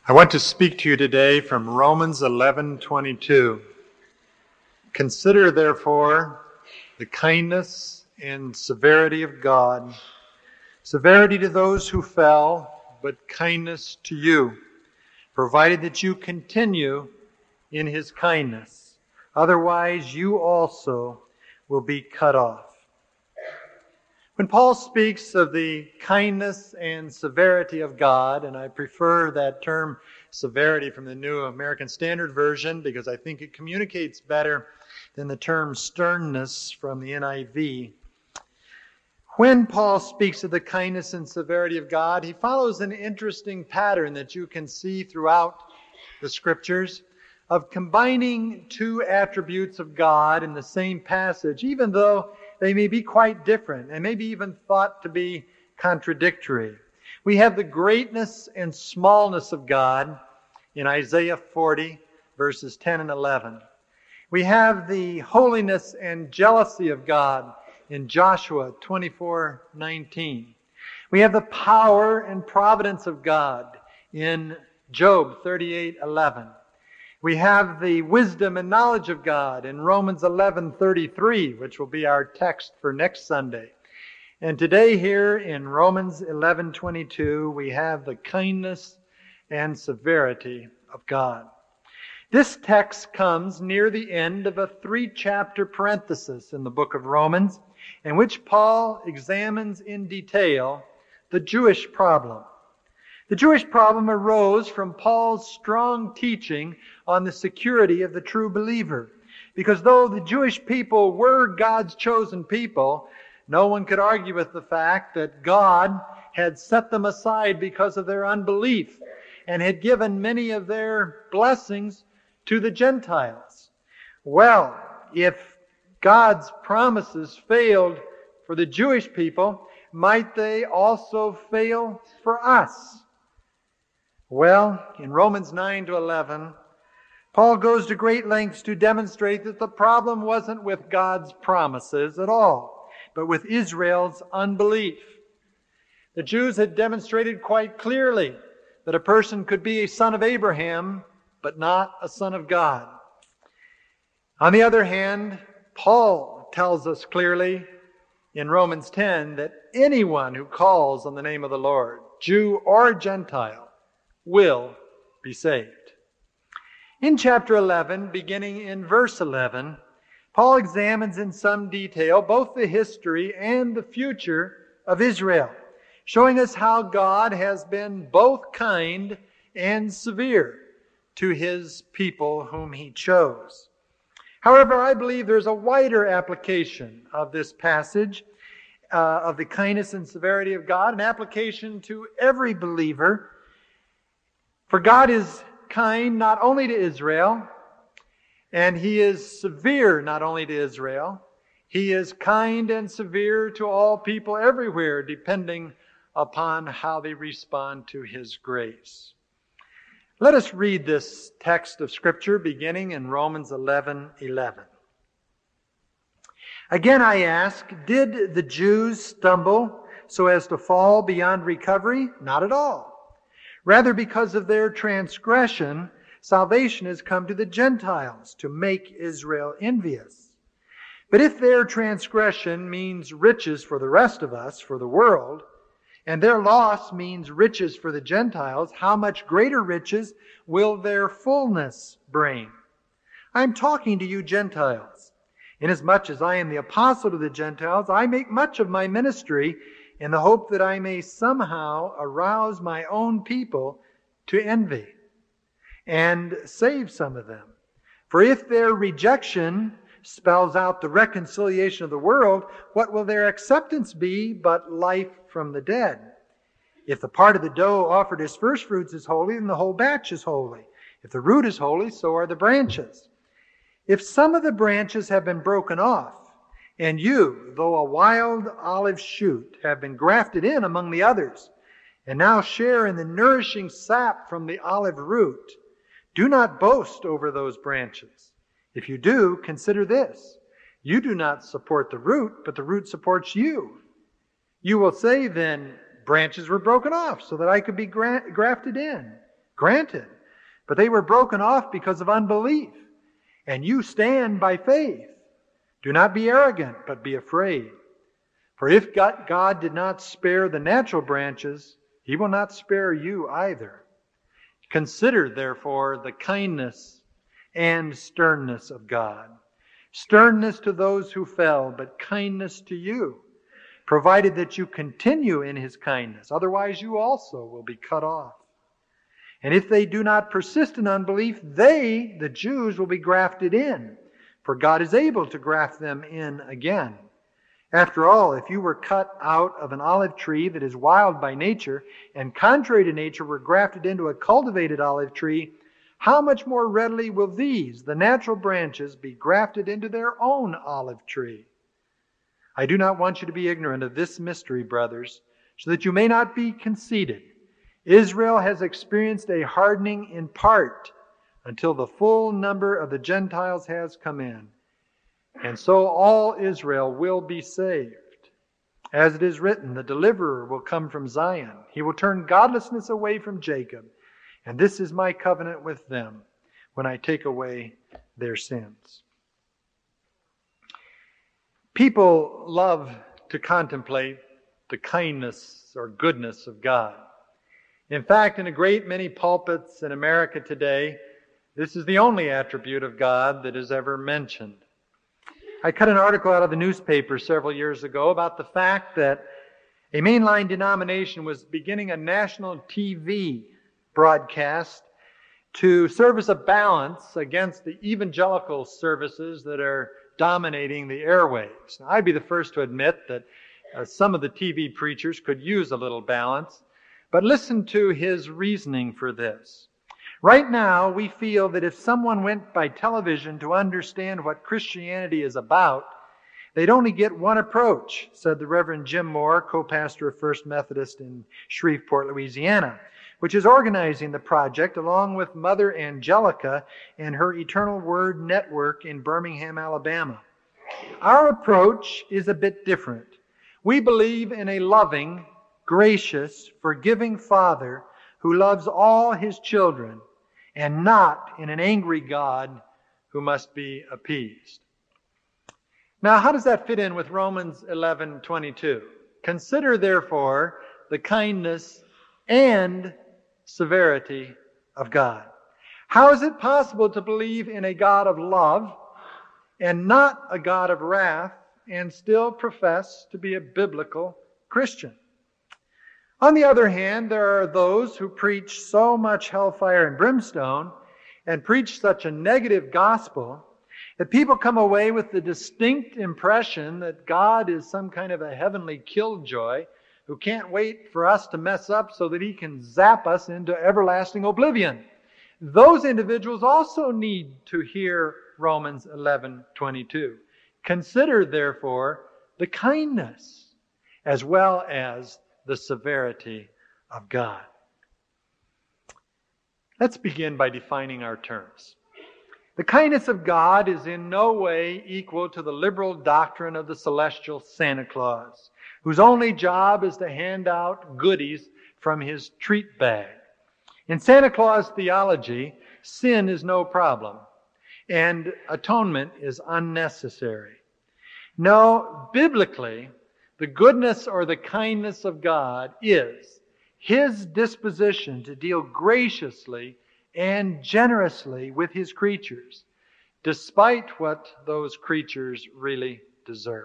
I want to speak to you today from Romans 11:22. Consider, therefore, the kindness and severity of God, severity to those who fell, but kindness to you, provided that you continue in his kindness. Otherwise, you also will be cut off. When Paul speaks of the kindness and severity of God, and I prefer that term severity from the New American Standard Version because I think it communicates better than the term sternness from the NIV. When Paul speaks of the kindness and severity of God, he follows an interesting pattern that you can see throughout the Scriptures of combining two attributes of God in the same passage, even though they may be quite different and maybe even thought to be contradictory. We have the greatness and smallness of God in Isaiah 40, verses 10 and 11. We have the holiness and jealousy of God in Joshua 24:19. We have the power and providence of God in Job 38:11. We have the wisdom and knowledge of God in Romans 11:33, which will be our text for next Sunday. And today here in Romans 11:22, we have the kindness and severity of God. This text comes near the end of a 3-chapter parenthesis in the book of Romans, in which Paul examines in detail the Jewish problem. The Jewish problem arose from Paul's strong teaching on the security of the true believer. Because though the Jewish people were God's chosen people, no one could argue with the fact that God had set them aside because of their unbelief and had given many of their blessings to the Gentiles. Well, if God's promises failed for the Jewish people, might they also fail for us? Well, in Romans 9-11, Paul goes to great lengths to demonstrate that the problem wasn't with God's promises at all, but with Israel's unbelief. The Jews had demonstrated quite clearly that a person could be a son of Abraham, but not a son of God. On the other hand, Paul tells us clearly in Romans 10 that anyone who calls on the name of the Lord, Jew or Gentile, will be saved. In chapter 11, beginning in verse 11, Paul examines in some detail both the history and the future of Israel, showing us how God has been both kind and severe to his people whom he chose. However, I believe there's a wider application of this passage of the kindness and severity of God, an application to every believer. For God is kind not only to Israel, and he is severe not only to Israel, he is kind and severe to all people everywhere, depending upon how they respond to his grace. Let us read this text of Scripture beginning in Romans 11:11. Again I ask, did the Jews stumble so as to fall beyond recovery? Not at all. Rather, because of their transgression, salvation has come to the Gentiles to make Israel envious. But if their transgression means riches for the rest of us, for the world, and their loss means riches for the Gentiles, how much greater riches will their fullness bring? I am talking to you Gentiles. Inasmuch as I am the apostle to the Gentiles, I make much of my ministry in the hope that I may somehow arouse my own people to envy and save some of them. For if their rejection spells out the reconciliation of the world, what will their acceptance be but life from the dead? If the part of the dough offered as first fruits is holy, then the whole batch is holy. If the root is holy, so are the branches. If some of the branches have been broken off, and you, though a wild olive shoot, have been grafted in among the others, and now share in the nourishing sap from the olive root, do not boast over those branches. If you do, consider this. You do not support the root, but the root supports you. You will say then, branches were broken off so that I could be grafted in. Granted, but they were broken off because of unbelief. And you stand by faith. Do not be arrogant, but be afraid. For if God did not spare the natural branches, He will not spare you either. Consider, therefore, the kindness and sternness of God. Sternness to those who fell, but kindness to you, provided that you continue in His kindness. Otherwise you also will be cut off. And if they do not persist in unbelief, they, the Jews, will be grafted in, for God is able to graft them in again. After all, if you were cut out of an olive tree that is wild by nature, and contrary to nature were grafted into a cultivated olive tree, how much more readily will these, the natural branches, be grafted into their own olive tree? I do not want you to be ignorant of this mystery, brothers, so that you may not be conceited. Israel has experienced a hardening in part until the full number of the Gentiles has come in. And so all Israel will be saved. As it is written, the deliverer will come from Zion. He will turn godlessness away from Jacob. And this is my covenant with them when I take away their sins. People love to contemplate the kindness or goodness of God. In fact, in a great many pulpits in America today, this is the only attribute of God that is ever mentioned. I cut an article out of the newspaper several years ago about the fact that a mainline denomination was beginning a national TV broadcast to serve as a balance against the evangelical services that are dominating the airwaves. Now, I'd be the first to admit that some of the TV preachers could use a little balance, but listen to his reasoning for this. Right now, we feel that if someone went by television to understand what Christianity is about, they'd only get one approach, said the Reverend Jim Moore, co-pastor of First Methodist in Shreveport, Louisiana, which is organizing the project along with Mother Angelica and her Eternal Word Network in Birmingham, Alabama. Our approach is a bit different. We believe in a loving, gracious, forgiving Father who loves all His children, and not in an angry God who must be appeased. Now, how does that fit in with Romans 11:22? Consider, therefore, the kindness and severity of God. How is it possible to believe in a God of love and not a God of wrath and still profess to be a biblical Christian? On the other hand, there are those who preach so much hellfire and brimstone and preach such a negative gospel that people come away with the distinct impression that God is some kind of a heavenly killjoy who can't wait for us to mess up so that He can zap us into everlasting oblivion. Those individuals also need to hear Romans 11:22. Consider, therefore, the kindness as well as the severity of God. Let's begin by defining our terms. The kindness of God is in no way equal to the liberal doctrine of the celestial Santa Claus, whose only job is to hand out goodies from his treat bag. In Santa Claus theology, sin is no problem, and atonement is unnecessary. No, biblically, the goodness or the kindness of God is His disposition to deal graciously and generously with His creatures, despite what those creatures really deserve.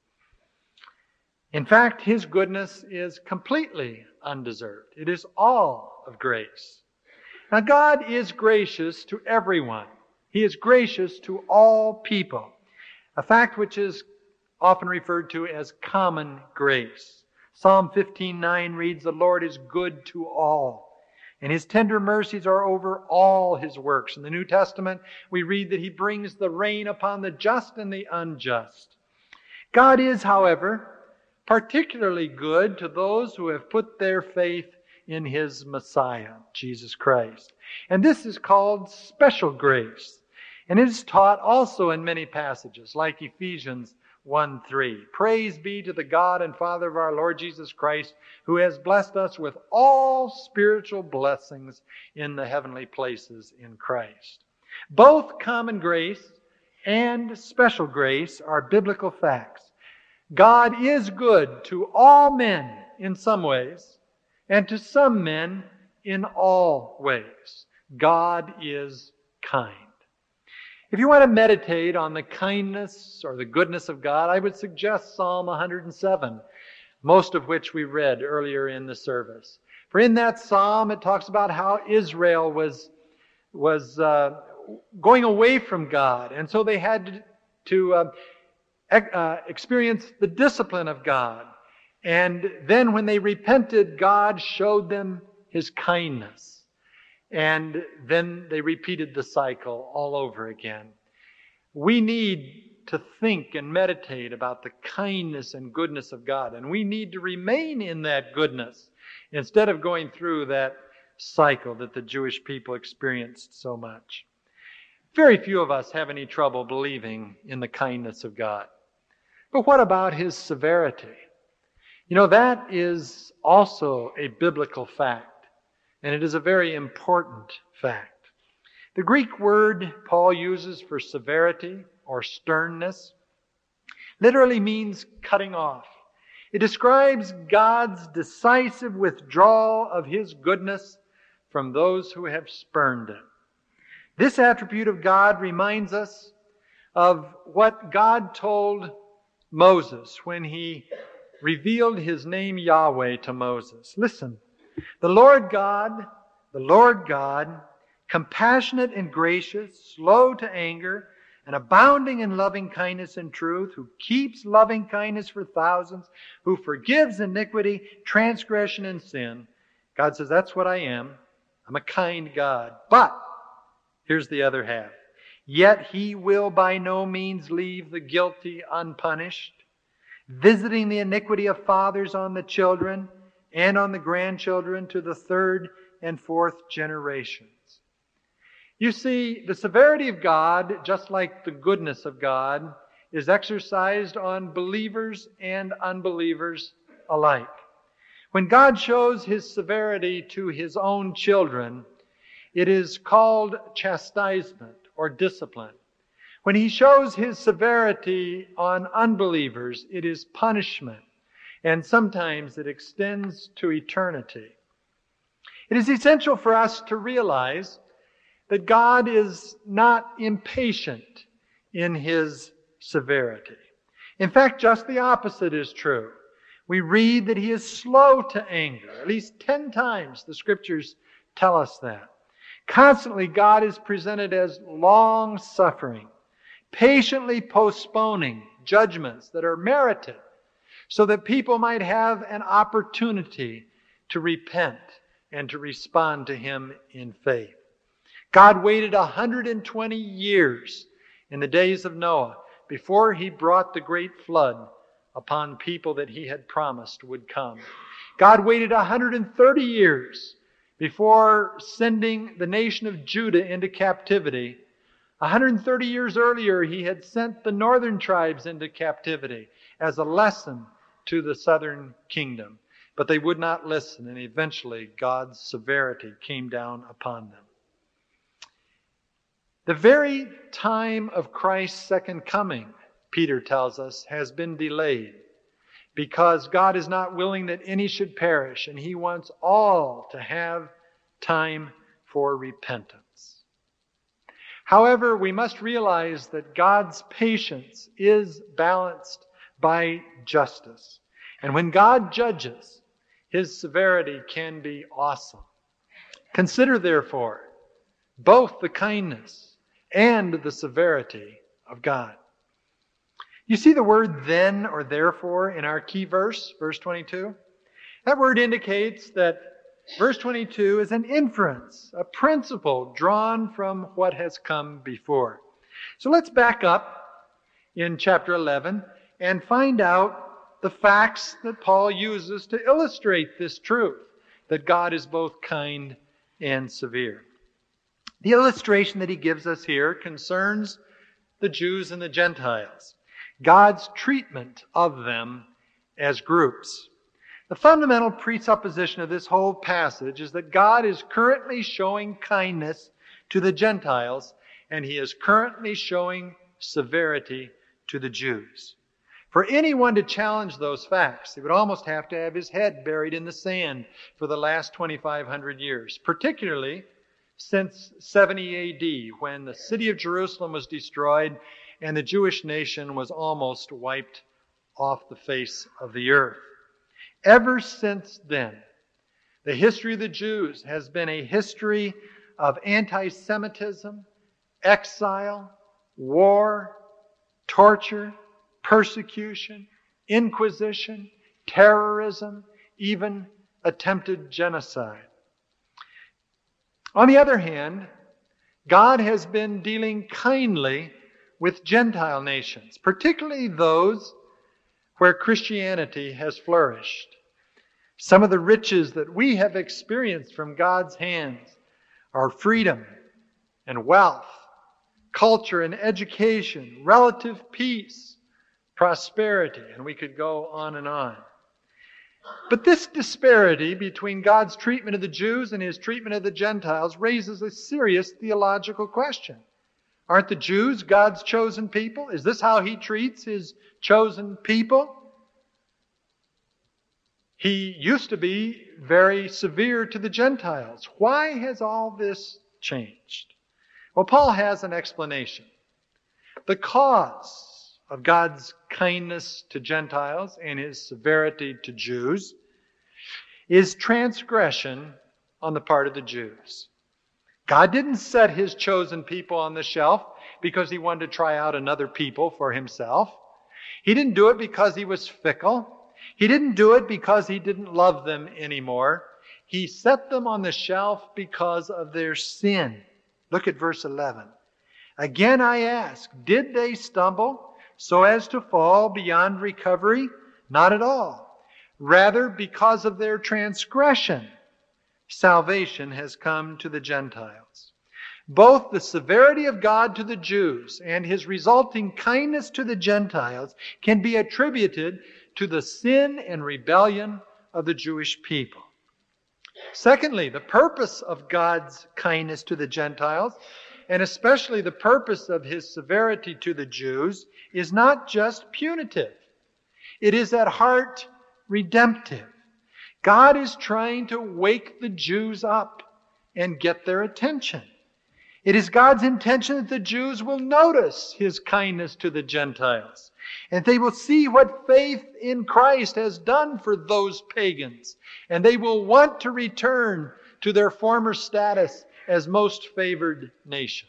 In fact, His goodness is completely undeserved. It is all of grace. Now, God is gracious to everyone. He is gracious to all people, a fact which is often referred to as common grace. Psalm 15:9 reads, "The Lord is good to all, and His tender mercies are over all His works." In the New Testament, we read that He brings the rain upon the just and the unjust. God is, however, particularly good to those who have put their faith in His Messiah, Jesus Christ. And this is called special grace. And it is taught also in many passages, like Ephesians 1:3. Praise be to the God and Father of our Lord Jesus Christ, who has blessed us with all spiritual blessings in the heavenly places in Christ. Both common grace and special grace are biblical facts. God is good to all men in some ways, and to some men in all ways. God is kind. If you want to meditate on the kindness or the goodness of God, I would suggest Psalm 107, most of which we read earlier in the service. For in that psalm, it talks about how Israel was going away from God, and so they had to experience the discipline of God. And then when they repented, God showed them His kindness. And then they repeated the cycle all over again. We need to think and meditate about the kindness and goodness of God. And we need to remain in that goodness instead of going through that cycle that the Jewish people experienced so much. Very few of us have any trouble believing in the kindness of God. But what about His severity? You know, that is also a biblical fact. And it is a very important fact. The Greek word Paul uses for severity or sternness literally means cutting off. It describes God's decisive withdrawal of His goodness from those who have spurned it. This attribute of God reminds us of what God told Moses when He revealed His name Yahweh to Moses. Listen. The Lord God, compassionate and gracious, slow to anger, and abounding in loving kindness and truth, who keeps loving kindness for thousands, who forgives iniquity, transgression, and sin. God says, that's what I am. I'm a kind God. But, here's the other half. Yet He will by no means leave the guilty unpunished, visiting the iniquity of fathers on the children, and on the grandchildren to the third and fourth generations. You see, the severity of God, just like the goodness of God, is exercised on believers and unbelievers alike. When God shows His severity to His own children, it is called chastisement or discipline. When He shows His severity on unbelievers, it is punishment. And sometimes it extends to eternity. It is essential for us to realize that God is not impatient in His severity. In fact, just the opposite is true. We read that He is slow to anger. At least 10 times the Scriptures tell us that. Constantly, God is presented as long-suffering, patiently postponing judgments that are merited, so that people might have an opportunity to repent and to respond to Him in faith. God waited 120 years in the days of Noah before He brought the great flood upon people that He had promised would come. God waited 130 years before sending the nation of Judah into captivity. 130 years earlier, He had sent the northern tribes into captivity as a lesson to the southern kingdom. But they would not listen, and eventually God's severity came down upon them. The very time of Christ's second coming, Peter tells us, has been delayed because God is not willing that any should perish, and He wants all to have time for repentance. However, we must realize that God's patience is balanced by justice. And when God judges, His severity can be awesome. Consider, therefore, both the kindness and the severity of God. You see the word then or therefore in our key verse, verse 22? That word indicates that verse 22 is an inference, a principle drawn from what has come before. So let's back up in chapter 11 and find out the facts that Paul uses to illustrate this truth, that God is both kind and severe. The illustration that he gives us here concerns the Jews and the Gentiles. God's treatment of them as groups. The fundamental presupposition of this whole passage is that God is currently showing kindness to the Gentiles, and He is currently showing severity to the Jews. For anyone to challenge those facts, he would almost have to have his head buried in the sand for the last 2,500 years, particularly since 70 AD, when the city of Jerusalem was destroyed and the Jewish nation was almost wiped off the face of the earth. Ever since then, the history of the Jews has been a history of anti-Semitism, exile, war, torture, persecution, inquisition, terrorism, even attempted genocide. On the other hand, God has been dealing kindly with Gentile nations, particularly those where Christianity has flourished. Some of the riches that we have experienced from God's hands are freedom and wealth, culture and education, relative peace, prosperity, and we could go on and on. But this disparity between God's treatment of the Jews and His treatment of the Gentiles raises a serious theological question. Aren't the Jews God's chosen people? Is this how He treats His chosen people? He used to be very severe to the Gentiles. Why has all this changed? Well, Paul has an explanation. The cause of God's kindness to Gentiles and His severity to Jews is transgression on the part of the Jews. God didn't set His chosen people on the shelf because He wanted to try out another people for Himself. He didn't do it because He was fickle. He didn't do it because He didn't love them anymore. He set them on the shelf because of their sin. Look at verse 11. Again I ask, did they stumble so as to fall beyond recovery? Not at all. Rather, because of their transgression, salvation has come to the Gentiles. Both the severity of God to the Jews and His resulting kindness to the Gentiles can be attributed to the sin and rebellion of the Jewish people. Secondly, the purpose of God's kindness to the Gentiles, and especially the purpose of His severity to the Jews, is not just punitive. It is at heart redemptive. God is trying to wake the Jews up and get their attention. It is God's intention that the Jews will notice His kindness to the Gentiles, and they will see what faith in Christ has done for those pagans, and they will want to return to their former status as most favored nation.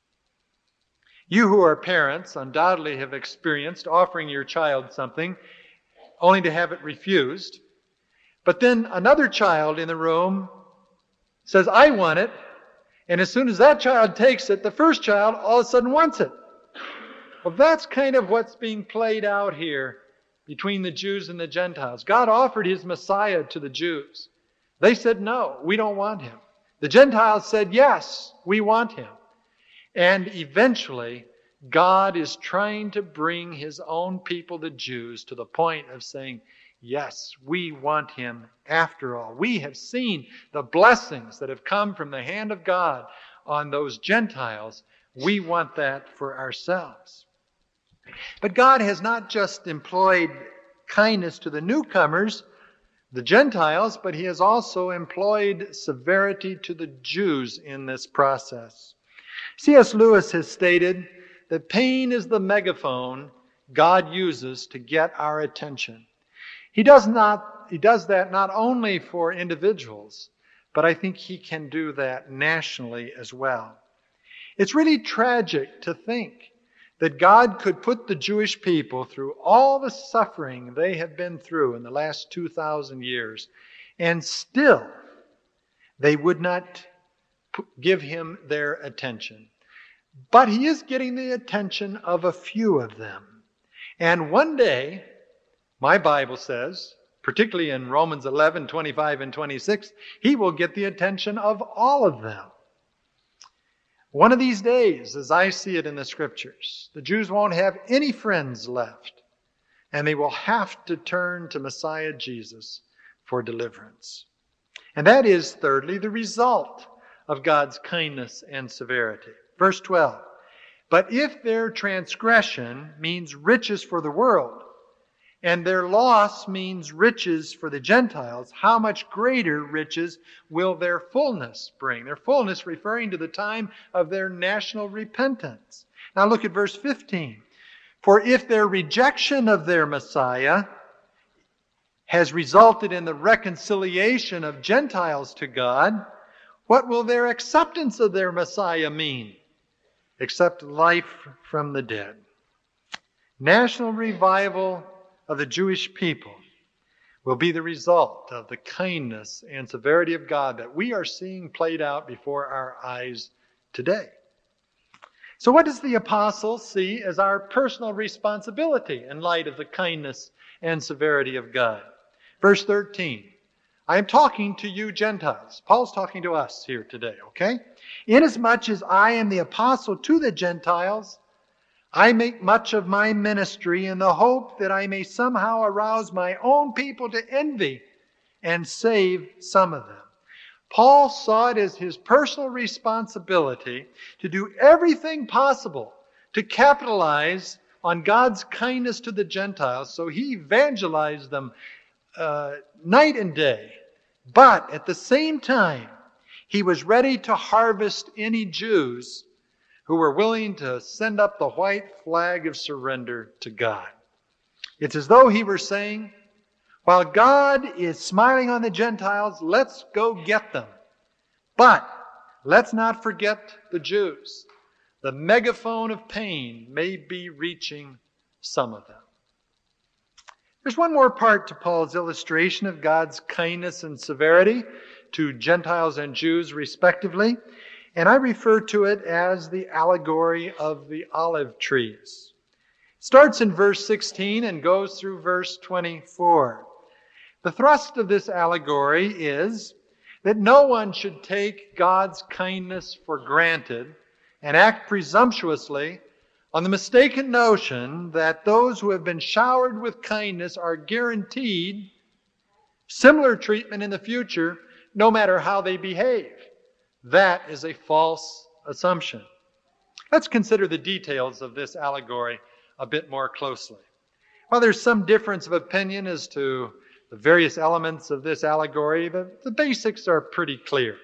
You who are parents undoubtedly have experienced offering your child something only to have it refused. But then another child in the room says, I want it. And as soon as that child takes it, the first child all of a sudden wants it. Well, that's kind of what's being played out here between the Jews and the Gentiles. God offered His Messiah to the Jews. They said, no, we don't want Him. The Gentiles said, yes, we want Him. And eventually, God is trying to bring His own people, the Jews, to the point of saying, yes, we want Him after all. We have seen the blessings that have come from the hand of God on those Gentiles. We want that for ourselves. But God has not just employed kindness to the newcomers, the Gentiles, but He has also employed severity to the Jews in this process. C.S. Lewis has stated that pain is the megaphone God uses to get our attention. He does that not only for individuals, but I think He can do that nationally as well. It's really tragic to think that God could put the Jewish people through all the suffering they have been through in the last 2,000 years, and still they would not give Him their attention. But He is getting the attention of a few of them. And one day, my Bible says, particularly in Romans 11, 25 and 26, He will get the attention of all of them. One of these days, as I see it in the Scriptures, the Jews won't have any friends left, and they will have to turn to Messiah Jesus for deliverance. And that is, thirdly, the result of God's kindness and severity. Verse 12, but if their transgression means riches for the world, and their loss means riches for the Gentiles, how much greater riches will their fullness bring? Their fullness referring to the time of their national repentance. Now look at verse 15. For if their rejection of their Messiah has resulted in the reconciliation of Gentiles to God, what will their acceptance of their Messiah mean? Except life from the dead. National revival of the Jewish people will be the result of the kindness and severity of God that we are seeing played out before our eyes today. So what does the apostle see as our personal responsibility in light of the kindness and severity of God? Verse 13, I am talking to you Gentiles. Paul's talking to us here today, okay? Inasmuch as I am the apostle to the Gentiles, I make much of my ministry in the hope that I may somehow arouse my own people to envy and save some of them. Paul saw it as his personal responsibility to do everything possible to capitalize on God's kindness to the Gentiles, so he evangelized them night and day. But at the same time, he was ready to harvest any Jews who were willing to send up the white flag of surrender to God. It's as though he were saying, while God is smiling on the Gentiles, let's go get them. But let's not forget the Jews. The megaphone of pain may be reaching some of them. There's one more part to Paul's illustration of God's kindness and severity to Gentiles and Jews respectively, and I refer to it as the allegory of the olive trees. It starts in verse 16 and goes through verse 24. The thrust of this allegory is that no one should take God's kindness for granted and act presumptuously on the mistaken notion that those who have been showered with kindness are guaranteed similar treatment in the future, no matter how they behave. That is a false assumption. Let's consider the details of this allegory a bit more closely. While there's some difference of opinion as to the various elements of this allegory, the basics are pretty clear.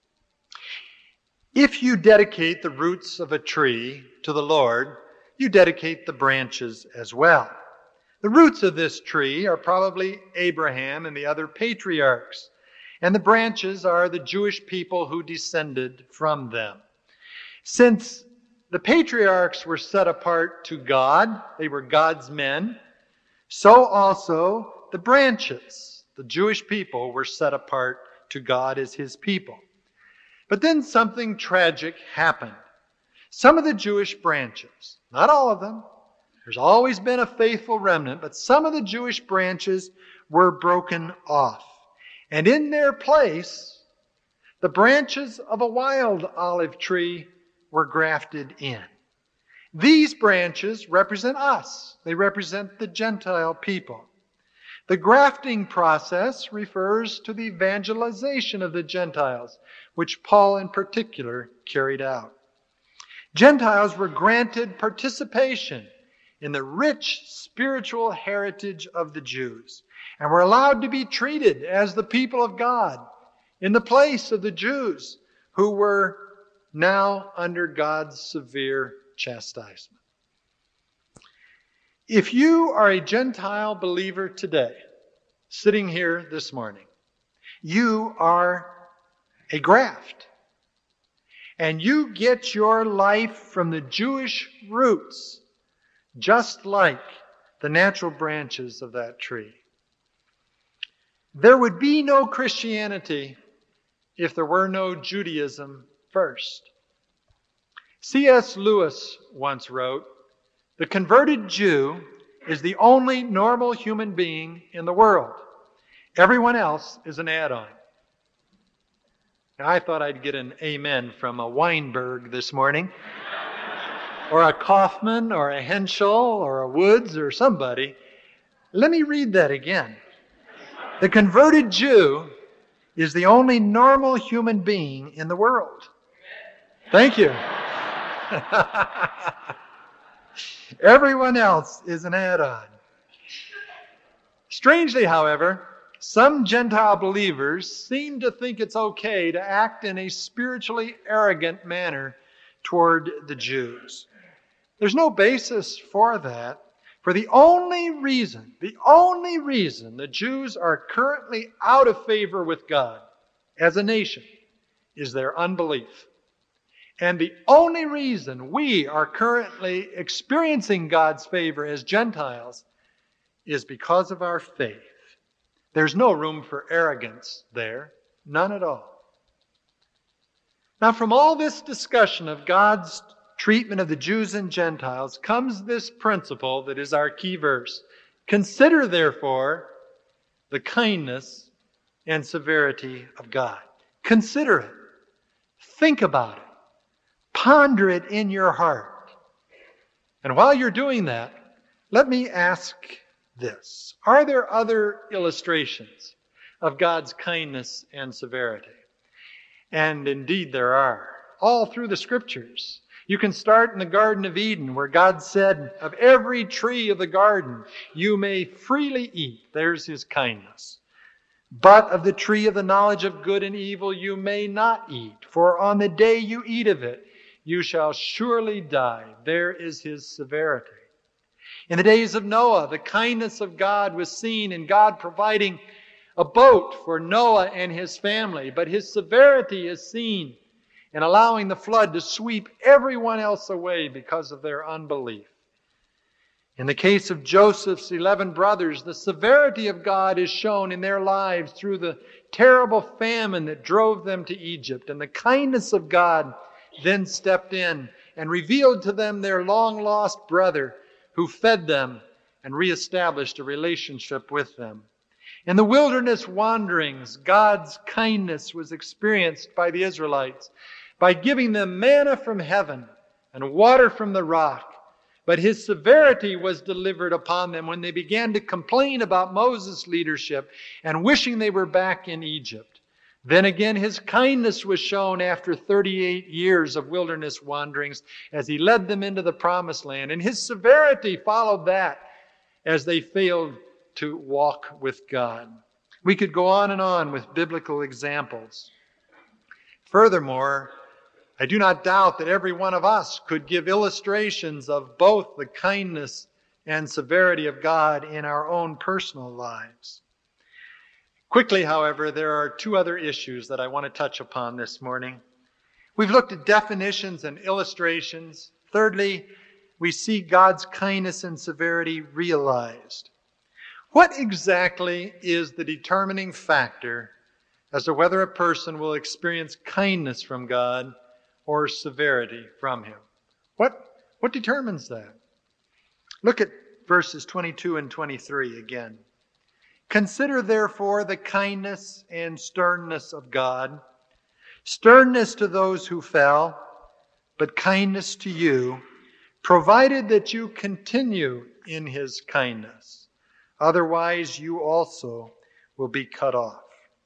If you dedicate the roots of a tree to the Lord, you dedicate the branches as well. The roots of this tree are probably Abraham and the other patriarchs, and the branches are the Jewish people who descended from them. Since the patriarchs were set apart to God, they were God's men, so also the branches, the Jewish people, were set apart to God as his people. But then something tragic happened. Some of the Jewish branches, not all of them, there's always been a faithful remnant, but some of the Jewish branches were broken off. And in their place, the branches of a wild olive tree were grafted in. These branches represent us. They represent the Gentile people. The grafting process refers to the evangelization of the Gentiles, which Paul in particular carried out. Gentiles were granted participation in the rich spiritual heritage of the Jews, and were allowed to be treated as the people of God in the place of the Jews who were now under God's severe chastisement. If you are a Gentile believer today, sitting here this morning, you are a graft. And you get your life from the Jewish roots, just like the natural branches of that tree. There would be no Christianity if there were no Judaism first. C.S. Lewis once wrote, "The converted Jew is the only normal human being in the world. Everyone else is an add-on." I thought I'd get an amen from a Weinberg this morning, or a Kaufman, or a Henschel, or a Woods, or somebody. Let me read that again. The converted Jew is the only normal human being in the world. Thank you. Everyone else is an add-on. Strangely, however, some Gentile believers seem to think it's okay to act in a spiritually arrogant manner toward the Jews. There's no basis for that, for the only reason the Jews are currently out of favor with God as a nation is their unbelief. And the only reason we are currently experiencing God's favor as Gentiles is because of our faith. There's no room for arrogance there. None at all. Now, from all this discussion of God's treatment of the Jews and Gentiles comes this principle that is our key verse. Consider, therefore, the kindness and severity of God. Consider it. Think about it. Ponder it in your heart. And while you're doing that, let me ask this. Are there other illustrations of God's kindness and severity? And indeed there are. All through the Scriptures. You can start in the Garden of Eden, where God said, of every tree of the garden you may freely eat. There's His kindness. But of the tree of the knowledge of good and evil you may not eat, for on the day you eat of it, you shall surely die. There is His severity. In the days of Noah, the kindness of God was seen in God providing a boat for Noah and his family, but His severity is seen in allowing the flood to sweep everyone else away because of their unbelief. In the case of Joseph's 11 brothers, the severity of God is shown in their lives through the terrible famine that drove them to Egypt, and the kindness of God then stepped in and revealed to them their long-lost brother who fed them and reestablished a relationship with them. In the wilderness wanderings, God's kindness was experienced by the Israelites by giving them manna from heaven and water from the rock. But His severity was delivered upon them when they began to complain about Moses' leadership and wishing they were back in Egypt. Then again, His kindness was shown after 38 years of wilderness wanderings as He led them into the promised land. And His severity followed that as they failed to walk with God. We could go on with biblical examples. Furthermore, I do not doubt that every one of us could give illustrations of both the kindness and severity of God in our own personal lives. Quickly, however, there are two other issues that I want to touch upon this morning. We've looked at definitions and illustrations. Thirdly, we see God's kindness and severity realized. What exactly is the determining factor as to whether a person will experience kindness from God or severity from Him? What determines that? Look at verses 22 and 23 again. Consider therefore the kindness and sternness of God, sternness to those who fell, but kindness to you, provided that you continue in His kindness. Otherwise you also will be cut off.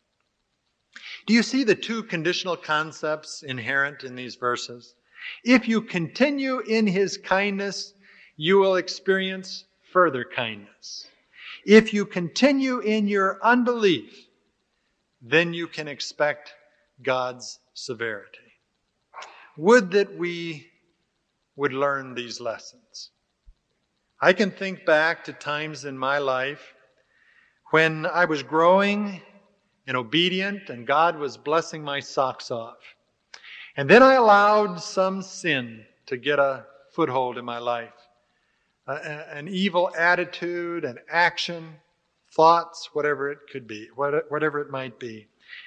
Do you see the two conditional concepts inherent in these verses? If you continue in His kindness, you will experience further kindness. If you continue in your unbelief, then you can expect God's severity. Would that we would learn these lessons. I can think back to times in my life when I was growing and obedient and God was blessing my socks off. And then I allowed some sin to get a foothold in my life. An evil attitude, an action, thoughts, whatever it could be, whatever it might be.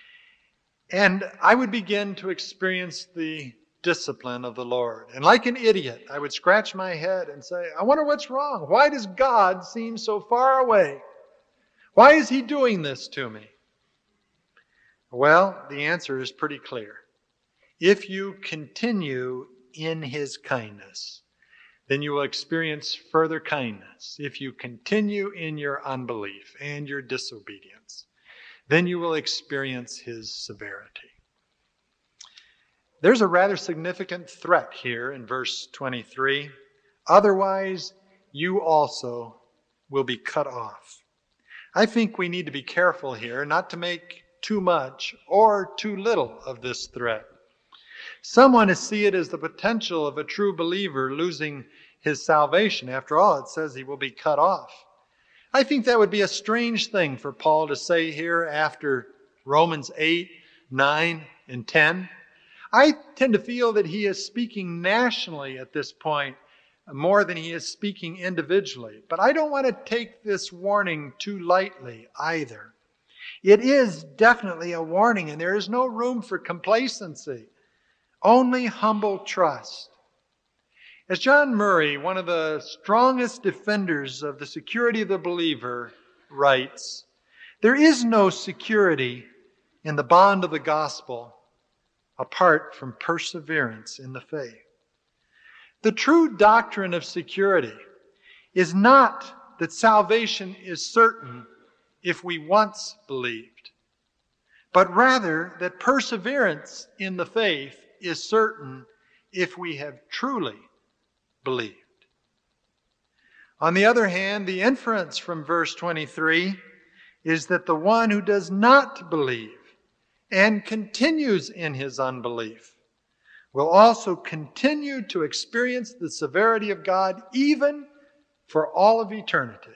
And I would begin to experience the discipline of the Lord. And like an idiot, I would scratch my head and say, I wonder what's wrong. Why does God seem so far away? Why is He doing this to me? Well, the answer is pretty clear. If you continue in His kindness, then you will experience further kindness. If you continue in your unbelief and your disobedience, then you will experience His severity. There's a rather significant threat here in verse 23. Otherwise, you also will be cut off. I think we need to be careful here not to make too much or too little of this threat. Some want to see it as the potential of a true believer losing his salvation. After all, it says he will be cut off. I think that would be a strange thing for Paul to say here after Romans 8, 9, and 10. I tend to feel that he is speaking nationally at this point more than he is speaking individually. But I don't want to take this warning too lightly either. It is definitely a warning, and there is no room for complacency. Only humble trust. As John Murray, one of the strongest defenders of the security of the believer, writes, there is no security in the bond of the gospel apart from perseverance in the faith. The true doctrine of security is not that salvation is certain if we once believed, but rather that perseverance in the faith is certain if we have truly believed. On the other hand, the inference from verse 23 is that the one who does not believe and continues in his unbelief will also continue to experience the severity of God even for all of eternity.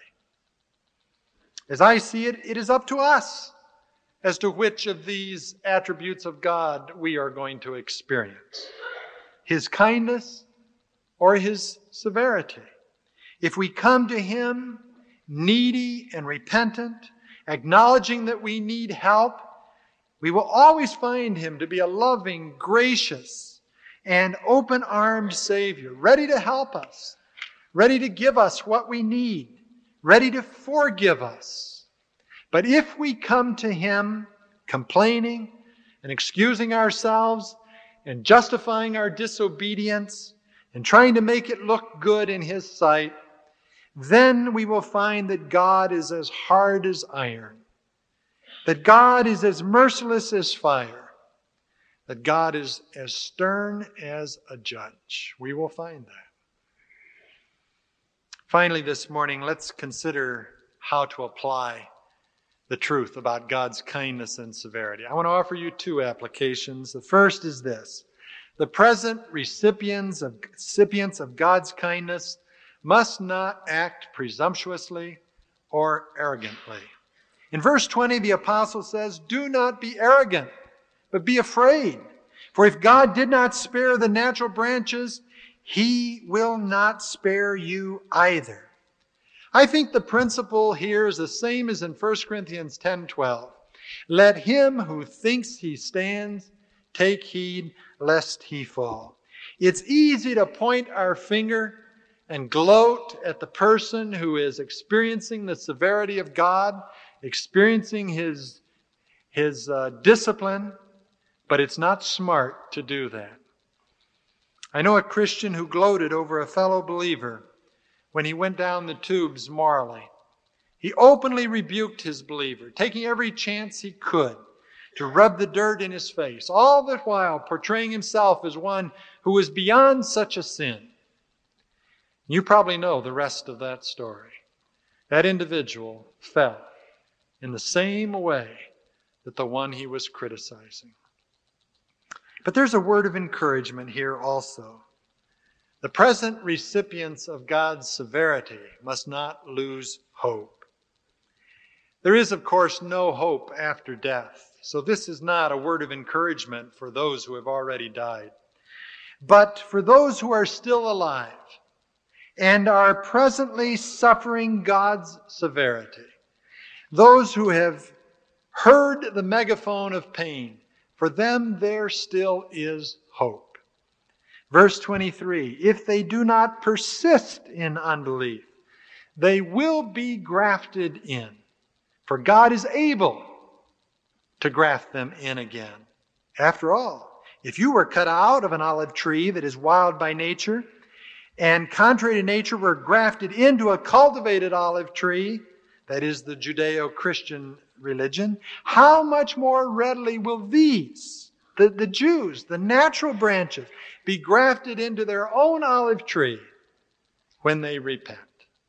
As I see it, it is up to us as to which of these attributes of God we are going to experience. His kindness or His severity. If we come to Him needy and repentant, acknowledging that we need help, we will always find Him to be a loving, gracious, and open-armed Savior, ready to help us, ready to give us what we need, ready to forgive us. But if we come to Him complaining and excusing ourselves and justifying our disobedience and trying to make it look good in His sight, then we will find that God is as hard as iron, that God is as merciless as fire, that God is as stern as a judge. We will find that. Finally, this morning, let's consider how to apply the truth about God's kindness and severity. I want to offer you two applications. The first is this. The present recipients of God's kindness must not act presumptuously or arrogantly. In verse 20, the apostle says, "Do not be arrogant, but be afraid. For if God did not spare the natural branches, He will not spare you either." I think the principle here is the same as in 1 Corinthians 10:12. Let him who thinks he stands take heed lest he fall. It's easy to point our finger and gloat at the person who is experiencing the severity of God, experiencing His discipline, but it's not smart to do that. I know a Christian who gloated over a fellow believer when he went down the tubes morally. He openly rebuked his believer, taking every chance he could to rub the dirt in his face, all the while portraying himself as one who was beyond such a sin. You probably know the rest of that story. That individual fell in the same way that the one he was criticizing. But there's a word of encouragement here also. The present recipients of God's severity must not lose hope. There is, of course, no hope after death, so this is not a word of encouragement for those who have already died. But for those who are still alive and are presently suffering God's severity, those who have heard the megaphone of pain, for them there still is hope. Verse 23, if they do not persist in unbelief, they will be grafted in. For God is able to graft them in again. After all, if you were cut out of an olive tree that is wild by nature, and contrary to nature were grafted into a cultivated olive tree, that is the Judeo-Christian religion, how much more readily will these, the Jews, the natural branches, be grafted into their own olive tree when they repent?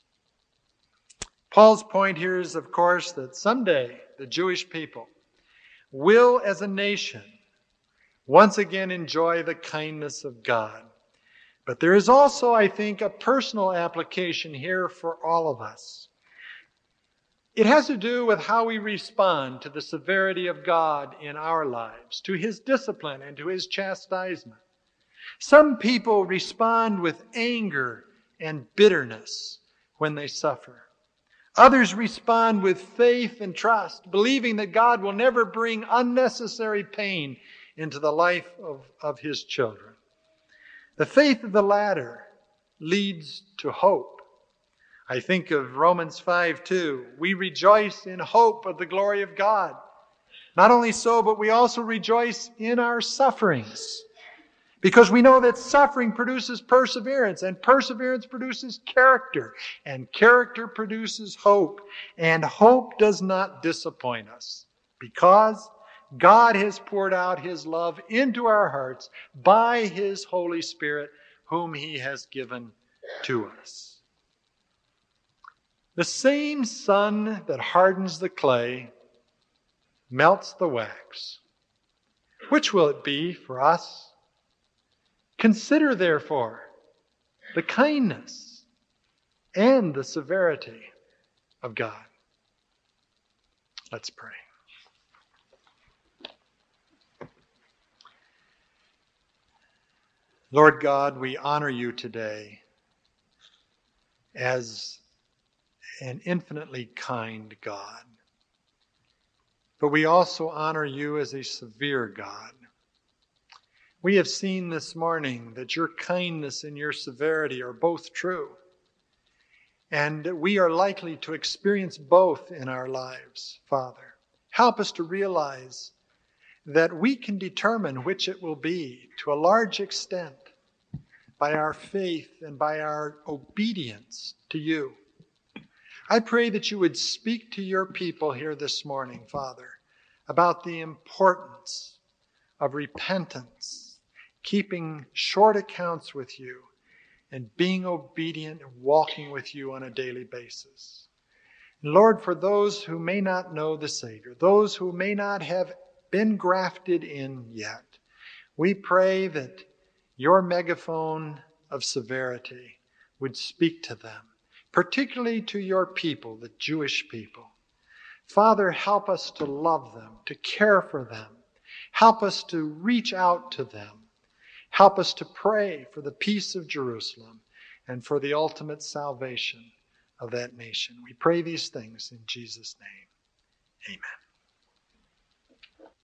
Paul's point here is, of course, that someday the Jewish people will, as a nation, once again enjoy the kindness of God. But there is also, I think, a personal application here for all of us. It has to do with how we respond to the severity of God in our lives, to His discipline and to His chastisement. Some people respond with anger and bitterness when they suffer. Others respond with faith and trust, believing that God will never bring unnecessary pain into the life of His children. The faith of the latter leads to hope. I think of Romans 5:2. We rejoice in hope of the glory of God. Not only so, but we also rejoice in our sufferings, because we know that suffering produces perseverance, and perseverance produces character, and character produces hope, and hope does not disappoint us, because God has poured out His love into our hearts by His Holy Spirit, whom He has given to us. The same sun that hardens the clay melts the wax. Which will it be for us? Consider, therefore, the kindness and the severity of God. Let's pray. Lord God, we honor You today as an infinitely kind God. But we also honor You as a severe God. We have seen this morning that Your kindness and Your severity are both true. And we are likely to experience both in our lives, Father. Help us to realize that we can determine which it will be to a large extent by our faith and by our obedience to You. I pray that You would speak to Your people here this morning, Father, about the importance of repentance, keeping short accounts with You, and being obedient and walking with You on a daily basis. And Lord, for those who may not know the Savior, those who may not have been grafted in yet, we pray that Your megaphone of severity would speak to them, particularly to Your people, the Jewish people. Father, help us to love them, to care for them. Help us to reach out to them. Help us to pray for the peace of Jerusalem and for the ultimate salvation of that nation. We pray these things in Jesus' name. Amen.